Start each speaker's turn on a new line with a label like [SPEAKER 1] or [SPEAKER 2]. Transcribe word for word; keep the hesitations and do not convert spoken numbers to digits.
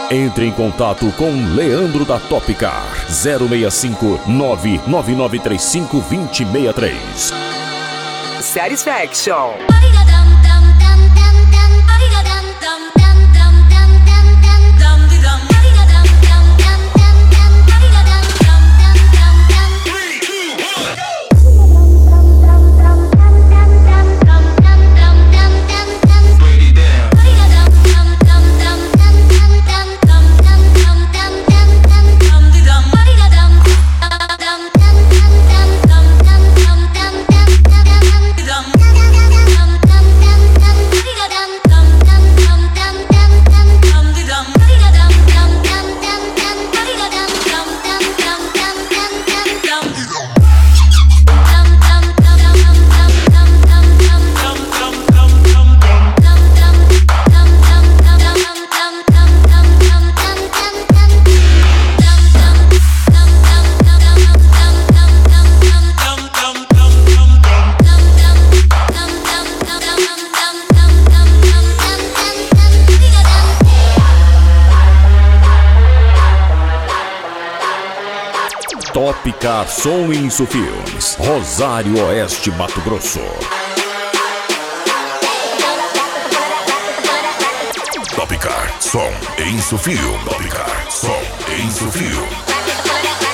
[SPEAKER 1] Entre em contato com Leandro da Topcar. zero seis cinco nove nove nove três cinco dois zero seis três.
[SPEAKER 2] Satisfaction.
[SPEAKER 1] Topcar Som e Isso Filmes, Rosário Oeste, Mato Grosso. Topcar Som e Isso Filmes. Topcar Som e Isso Filmes.